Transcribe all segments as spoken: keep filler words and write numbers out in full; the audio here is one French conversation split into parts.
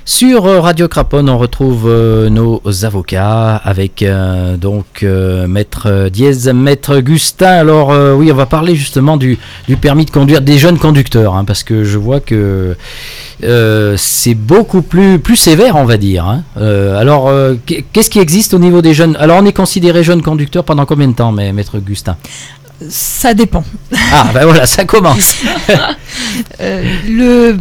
Sur Radio Craponne, on retrouve euh, nos avocats avec euh, donc euh, Maître Diez, Maître Gustin. Alors euh, oui, on va parler justement du, du permis de conduire des jeunes conducteurs, hein, parce que je vois que euh, c'est beaucoup plus, plus sévère, on va dire. Hein. Euh, alors, euh, qu'est-ce qui existe au niveau des jeunes ? Alors, on est considéré jeune conducteur pendant combien de temps, mais, Maître Gustin ? Ça dépend. Ah, ben voilà, ça commence. euh, le,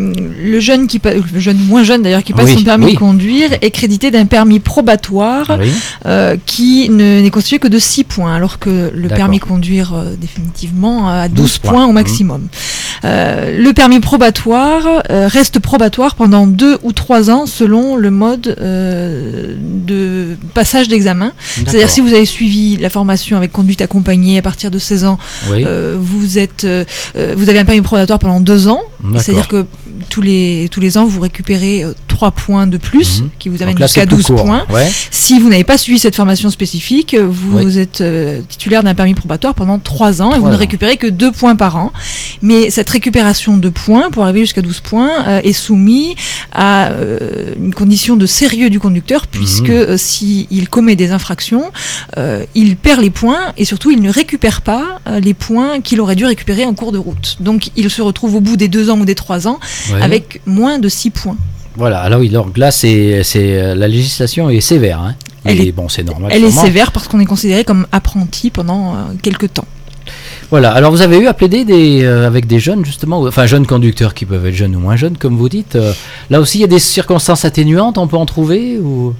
le jeune qui le jeune moins jeune d'ailleurs qui passe oui, son permis oui. de conduire est crédité d'un permis probatoire oui. euh, qui ne, n'est constitué que de six points, alors que le D'accord. permis de conduire euh, définitivement a douze points, points au maximum. Mmh. Euh, le permis probatoire euh, reste probatoire pendant deux ou trois ans selon le mode euh, de passage d'examen. D'accord. C'est-à-dire si vous avez suivi la formation avec conduite accompagnée à partir de seize ans, oui. euh, vous êtes, euh, vous avez un permis probatoire pendant deux ans. C'est-à-dire que tous les tous les ans vous récupérez euh, trois points de plus, mmh. qui vous amènent jusqu'à douze points. Ouais. Si vous n'avez pas suivi cette formation spécifique, vous oui. êtes euh, titulaire d'un permis probatoire pendant trois ans et vous ne récupérez que deux points par an. Mais cette récupération de points pour arriver jusqu'à douze points euh, est soumise à euh, une condition de sérieux du conducteur, puisque mmh. euh, s'il commet des infractions, euh, il perd les points et surtout il ne récupère pas euh, les points qu'il aurait dû récupérer en cours de route. Donc il se retrouve au bout des deux ans ou des trois ans ouais. avec moins de six points. Voilà, alors oui, donc là c'est, c'est, la législation est sévère. Hein. Elle, est, bon, c'est normal, elle est sévère parce qu'on est considéré comme apprenti pendant euh, quelques temps. Voilà, alors vous avez eu à plaider des, euh, avec des jeunes justement, enfin jeunes conducteurs qui peuvent être jeunes ou moins jeunes comme vous dites. Euh, là aussi il y a des circonstances atténuantes, on peut en trouver ou...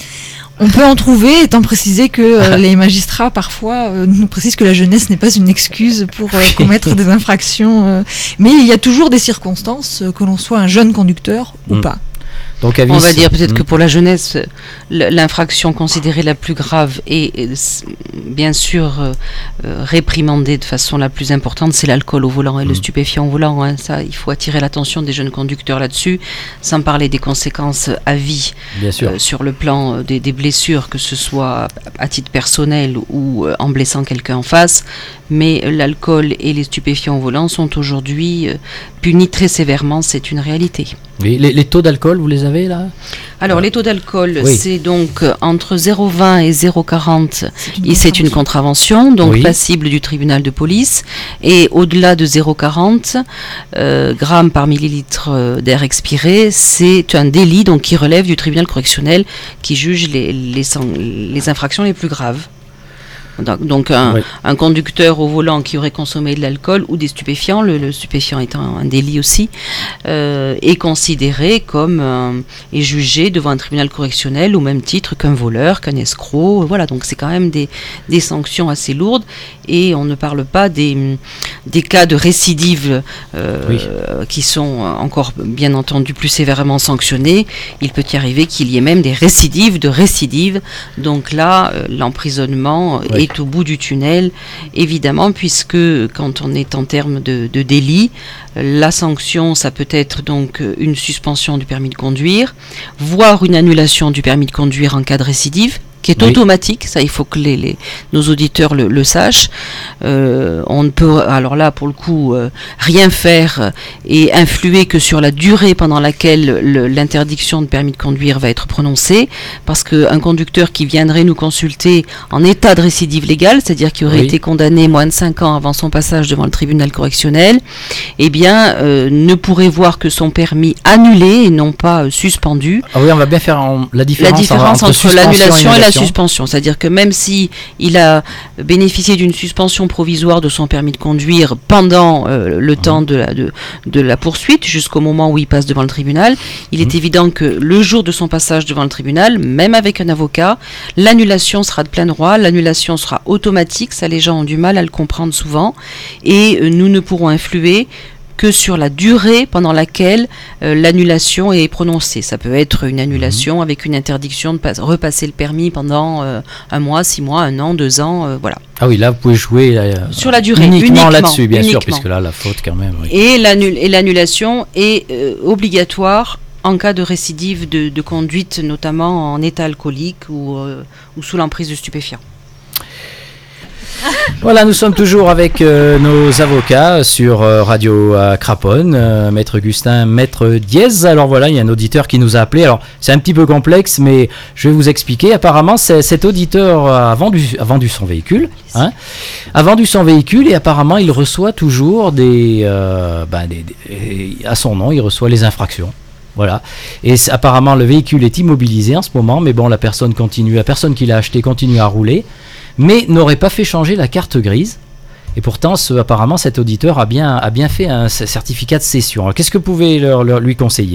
On peut en trouver, étant précisé que euh, les magistrats parfois euh, nous précisent que la jeunesse n'est pas une excuse pour euh, commettre des infractions. Euh, mais il y a toujours des circonstances, euh, que l'on soit un jeune conducteur ou mmh. pas. Donc, on va dire peut-être mmh. que pour la jeunesse, l'infraction considérée la plus grave et bien sûr euh, réprimandée de façon la plus importante, c'est l'alcool au volant et mmh. le stupéfiant au volant. Hein. Ça, il faut attirer l'attention des jeunes conducteurs là-dessus, sans parler des conséquences à vie euh, sur le plan des, des blessures, que ce soit à titre personnel ou euh, en blessant quelqu'un en face. Mais l'alcool et les stupéfiants au volant sont aujourd'hui euh, punis très sévèrement, c'est une réalité. Oui, les, les taux d'alcool, vous les avez là ? Alors, les taux d'alcool, oui. c'est donc entre zéro virgule vingt et zéro virgule quarante, c'est et c'est une contravention, donc oui. passible du tribunal de police. Et au-delà de zéro virgule quarante euh, grammes par millilitre d'air expiré, c'est un délit donc, qui relève du tribunal correctionnel qui juge les, les, les infractions les plus graves. Donc un, oui. un conducteur au volant qui aurait consommé de l'alcool ou des stupéfiants, le, le stupéfiant étant un délit aussi, euh, est considéré comme euh, est jugé devant un tribunal correctionnel au même titre qu'un voleur, qu'un escroc. Voilà, donc c'est quand même des, des sanctions assez lourdes et on ne parle pas des, des cas de récidive euh, oui. qui sont encore bien entendu plus sévèrement sanctionnés. Il peut y arriver qu'il y ait même des récidives de récidive. Donc là, euh, l'emprisonnement oui. est au bout du tunnel, évidemment, puisque quand on est en termes de, de délit, la sanction, ça peut être donc une suspension du permis de conduire, voire une annulation du permis de conduire en cas de récidive, qui est oui. automatique, ça il faut que les, les, nos auditeurs le, le sachent. Euh, on ne peut, alors là pour le coup, euh, rien faire et influer que sur la durée pendant laquelle le, l'interdiction de permis de conduire va être prononcée, parce qu'un conducteur qui viendrait nous consulter en état de récidive légale, c'est-à-dire qui aurait oui. été condamné moins de cinq ans avant son passage devant le tribunal correctionnel, eh bien euh, ne pourrait voir que son permis annulé et non pas euh, suspendu. Ah oui, on va bien faire en, la différence, la différence entre, entre l'annulation et, et la suspension, c'est-à-dire que même si il a bénéficié d'une suspension provisoire de son permis de conduire pendant euh, le mmh. temps de la, de, de la poursuite, jusqu'au moment où il passe devant le tribunal, il mmh. est évident que le jour de son passage devant le tribunal, même avec un avocat, l'annulation sera de plein droit, l'annulation sera automatique, ça les gens ont du mal à le comprendre souvent, et euh, nous ne pourrons influer que sur la durée pendant laquelle euh, l'annulation est prononcée. Ça peut être une annulation mmh. avec une interdiction de pas- repasser le permis pendant euh, un mois, six mois, un an, deux ans, euh, voilà. Ah oui, là vous pouvez jouer euh, sur la durée, uniquement, uniquement là-dessus, bien uniquement. sûr, puisque là la faute quand même. Oui. Et, l'annul- et l'annulation est euh, obligatoire en cas de récidive de, de conduite, notamment en état alcoolique ou, euh, ou sous l'emprise de stupéfiants. Voilà, nous sommes toujours avec euh, nos avocats sur euh, Radio euh, Craponne, euh, Maître Gustin, Maître Diez. Alors voilà, il y a un auditeur qui nous a appelé. Alors c'est un petit peu complexe, mais je vais vous expliquer. Apparemment, c'est, cet auditeur a vendu, a vendu son véhicule, hein, a vendu son véhicule et apparemment il reçoit toujours des, euh, ben, des, des, à son nom, il reçoit les infractions. Voilà. Et apparemment le véhicule est immobilisé en ce moment, mais bon, la personne continue, la personne qui l'a acheté continue à rouler, mais n'aurait pas fait changer la carte grise. Et pourtant, ce, apparemment, cet auditeur a bien, a bien fait un certificat de cession. Alors, qu'est-ce que vous pouvez leur, leur, lui conseiller ?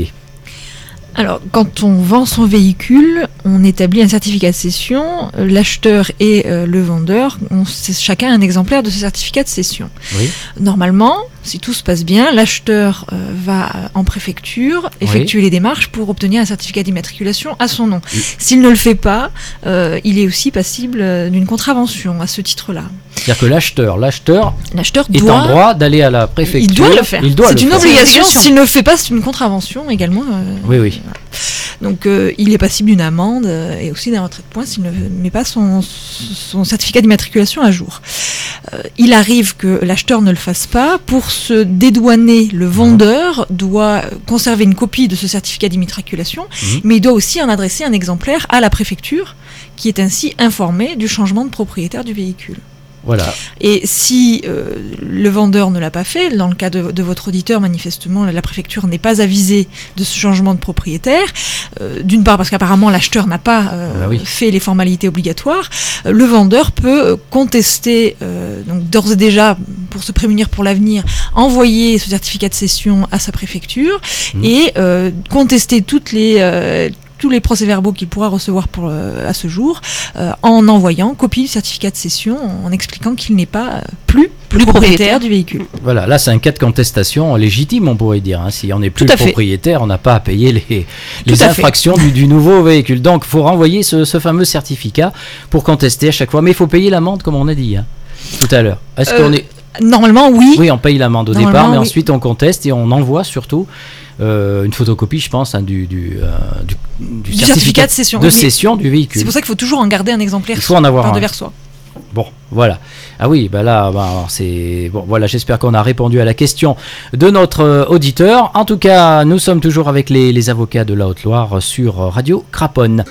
Alors, quand on vend son véhicule, on établit un certificat de cession. L'acheteur et euh, le vendeur ont chacun un exemplaire de ce certificat de cession. Oui. Normalement, si tout se passe bien, l'acheteur euh, va en préfecture effectuer oui. les démarches pour obtenir un certificat d'immatriculation à son nom. Oui. S'il ne le fait pas, euh, il est aussi passible d'une contravention à ce titre-là. C'est-à-dire que l'acheteur, l'acheteur, l'acheteur est doit, en droit d'aller à la préfecture. Il doit le faire. Il doit c'est le une faire. obligation. S'il ne le fait pas, c'est une contravention également. Euh, oui, oui. Voilà. Donc, euh, il est passible d'une amende euh, et aussi d'un retrait de points s'il ne met pas son, son certificat d'immatriculation à jour. Euh, il arrive que l'acheteur ne le fasse pas. Pour se dédouaner, le vendeur doit conserver une copie de ce certificat d'immatriculation, mmh. mais il doit aussi en adresser un exemplaire à la préfecture, qui est ainsi informée du changement de propriétaire du véhicule. Voilà. Et si euh, le vendeur ne l'a pas fait, dans le cas de, de votre auditeur, manifestement, la préfecture n'est pas avisée de ce changement de propriétaire, euh, d'une part parce qu'apparemment l'acheteur n'a pas euh, ah oui. fait les formalités obligatoires, euh, le vendeur peut contester, euh, donc d'ores et déjà, pour se prémunir pour l'avenir, envoyer ce certificat de cession à sa préfecture mmh. et euh, contester toutes les... Euh, tous les procès-verbaux qu'il pourra recevoir pour, euh, à ce jour, euh, en envoyant copie du certificat de cession, en expliquant qu'il n'est pas euh, plus, plus propriétaire, propriétaire du véhicule. Voilà, là c'est un cas de contestation légitime, on pourrait dire. Hein. Si on n'est plus le propriétaire, on n'a pas à payer les, les infractions du, du nouveau véhicule. Donc il faut renvoyer ce, ce fameux certificat pour contester à chaque fois. Mais il faut payer l'amende, comme on a dit hein, tout à l'heure. Est-ce euh, qu'on est... Normalement, oui. Oui, on paye l'amende au départ, mais oui. ensuite on conteste et on envoie surtout euh, une photocopie, je pense, hein, du, du, euh, du, du, du certificat, certificat de cession, de oui. cession du véhicule. C'est pour ça qu'il faut toujours en garder un exemplaire. Il faut en avoir par un. devers soi. Bon, voilà. Ah oui, bah là, bah, c'est bon. Voilà, j'espère qu'on a répondu à la question de notre euh, auditeur. En tout cas, nous sommes toujours avec les, les avocats de la Haute-Loire sur Radio Craponne.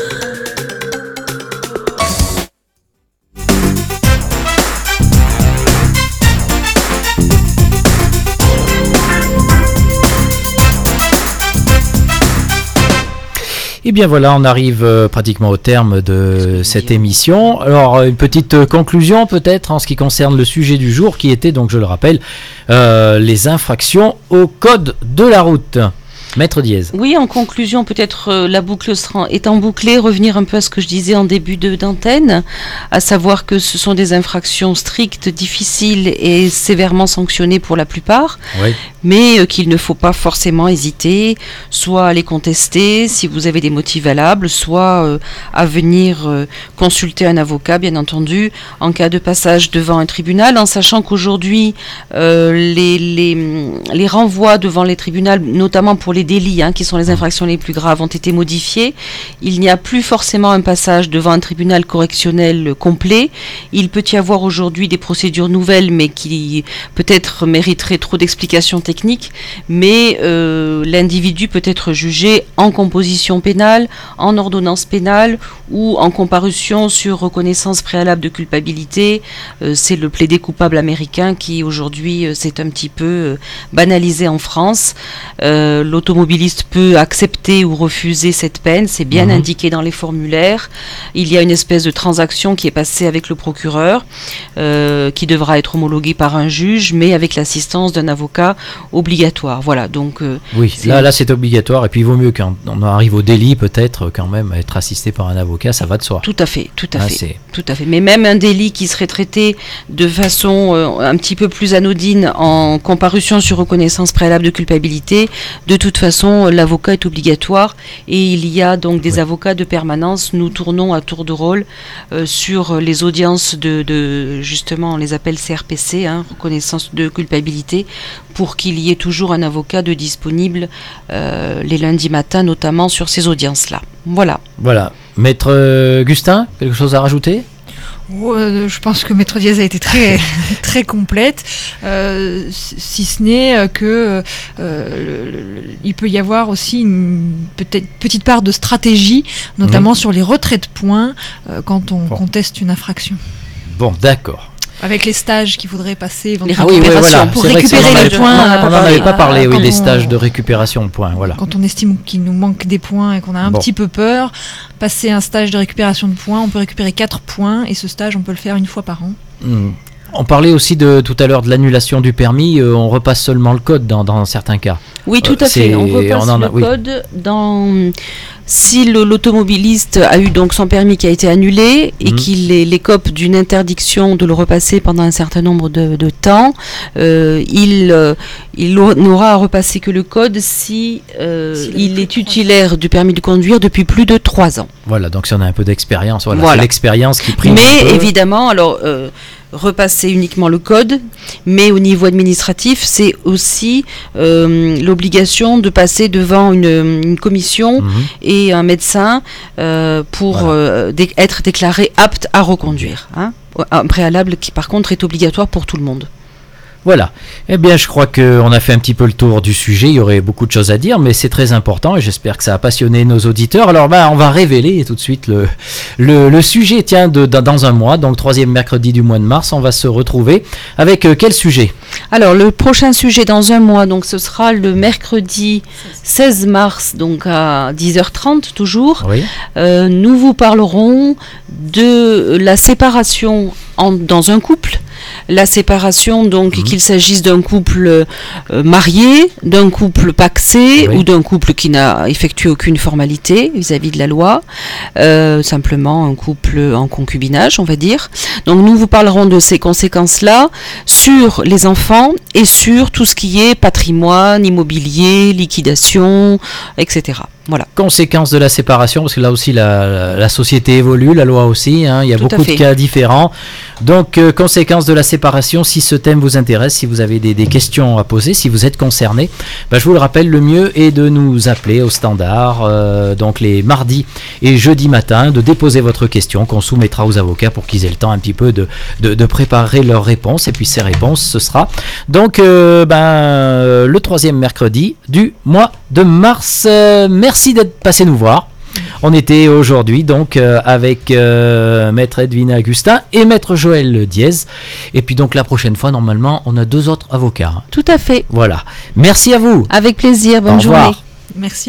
Et bien voilà, on arrive euh, pratiquement au terme de cette émission. Alors, une petite euh, conclusion peut-être en ce qui concerne le sujet du jour qui était, donc je le rappelle, euh, les infractions au code de la route. Maître Diez. Oui, en conclusion, peut-être euh, la boucle étant bouclée, revenir un peu à ce que je disais en début de, d'antenne, à savoir que ce sont des infractions strictes, difficiles et sévèrement sanctionnées pour la plupart, oui. mais euh, qu'il ne faut pas forcément hésiter, soit à les contester si vous avez des motifs valables, soit euh, à venir euh, consulter un avocat, bien entendu, en cas de passage devant un tribunal, en sachant qu'aujourd'hui, euh, les, les, les renvois devant les tribunaux, notamment pour les délits, hein, qui sont les infractions les plus graves, ont été modifiés. Il n'y a plus forcément un passage devant un tribunal correctionnel complet. Il peut y avoir aujourd'hui des procédures nouvelles, mais qui peut-être mériteraient trop d'explications techniques. Mais euh, l'individu peut être jugé en composition pénale, en ordonnance pénale ou en comparution sur reconnaissance préalable de culpabilité. Euh, c'est le plaidé coupable américain qui aujourd'hui euh, s'est un petit peu euh, banalisé en France. Euh, L'automobiliste peut accepter ou refuser cette peine, c'est bien mmh. indiqué dans les formulaires. Il y a une espèce de transaction qui est passée avec le procureur, euh, qui devra être homologuée par un juge, mais avec l'assistance d'un avocat obligatoire. Voilà, donc... Euh, oui, là, là c'est obligatoire, et puis il vaut mieux quand on arrive au délit, peut-être, quand même, être assisté par un avocat, ça va de soi. Tout à fait, tout à ah, fait, c'est... tout à fait. Mais même un délit qui serait traité de façon euh, un petit peu plus anodine en comparution sur reconnaissance préalable de culpabilité, de toute façon, l'avocat est obligatoire et il y a donc des oui. avocats de permanence. Nous tournons à tour de rôle euh, sur les audiences de, de, justement, on les appelle C R P C, hein, reconnaissance de culpabilité, pour qu'il y ait toujours un avocat de disponible euh, les lundis matins, notamment sur ces audiences-là. Voilà. Voilà. Maître euh, Gustin, quelque chose à rajouter ? Oh, euh, je pense que Maître Diaz a été très, très complète, euh, si ce n'est que euh, le, le, il peut y avoir aussi une peut-être petite part de stratégie, notamment mmh. sur les retraits de points euh, quand on bon. conteste une infraction. Bon, d'accord. Avec les stages qu'il faudrait passer les ah oui, oui, voilà. pour c'est récupérer les points. On n'en avait pas parlé, euh, oui, des stages on, de récupération de points. Voilà. Quand on estime qu'il nous manque des points et qu'on a un bon. petit peu peur, passer un stage de récupération de points, on peut récupérer quatre points et ce stage, on peut le faire une fois par an. Mmh. On parlait aussi de, tout à l'heure de l'annulation du permis, euh, on repasse seulement le code dans, dans certains cas. Oui, tout à euh, fait, on repasse on en a, le oui. code dans... Si le, l'automobiliste a eu donc son permis qui a été annulé et mmh. qu'il est, l'écope d'une interdiction de le repasser pendant un certain nombre de, de temps, euh, il, euh, il n'aura à repasser que le code si, euh, si il est titulaire du permis de conduire depuis plus de trois ans. Voilà, donc si on a un peu d'expérience, voilà, voilà. C'est l'expérience qui prime. Mais évidemment, alors... Euh, repasser uniquement le code, mais au niveau administratif, c'est aussi euh, l'obligation de passer devant une, une commission mmh. et un médecin euh, pour voilà. euh, dé- être déclaré apte à reconduire. Hein, un préalable qui, par contre, est obligatoire pour tout le monde. Voilà. Eh bien, je crois qu'on a fait un petit peu le tour du sujet. Il y aurait beaucoup de choses à dire, mais c'est très important et j'espère que ça a passionné nos auditeurs. Alors, ben, on va révéler tout de suite le, le, le sujet. Tiens, de, de, dans un mois, donc troisième mercredi du mois de mars, on va se retrouver avec euh, quel sujet ? Alors, le prochain sujet dans un mois, donc ce sera le mercredi seize mars, donc à dix heures trente toujours. Oui. Euh, nous vous parlerons de la séparation en, dans un couple. La séparation, donc mmh. qu'il s'agisse d'un couple euh, marié, d'un couple pacsé oui. ou d'un couple qui n'a effectué aucune formalité vis-à-vis de la loi, euh, simplement un couple en concubinage, on va dire. Donc nous vous parlerons de ces conséquences-là sur les enfants et sur tout ce qui est patrimoine, immobilier, liquidation, et cetera. Voilà. Conséquences de la séparation, parce que là aussi la, la société évolue, la loi aussi, hein, il y a Tout beaucoup de cas différents. Donc, euh, conséquences de la séparation, si ce thème vous intéresse, si vous avez des, des questions à poser, si vous êtes concerné, ben, je vous le rappelle, le mieux est de nous appeler au standard, euh, donc les mardis et jeudis matin, de déposer votre question qu'on soumettra aux avocats pour qu'ils aient le temps un petit peu de, de, de préparer leurs réponses. Et puis ces réponses, ce sera donc euh, ben, le troisième mercredi du mois de mars. Euh, merci. Merci d'être passé nous voir. On était aujourd'hui donc euh, avec euh, Maître Edwina Augustin et Maître Joël Diaz. Et puis donc la prochaine fois, normalement, on a deux autres avocats. Tout à fait. Voilà. Merci à vous. Avec plaisir. Bonne Au revoir. journée. Merci.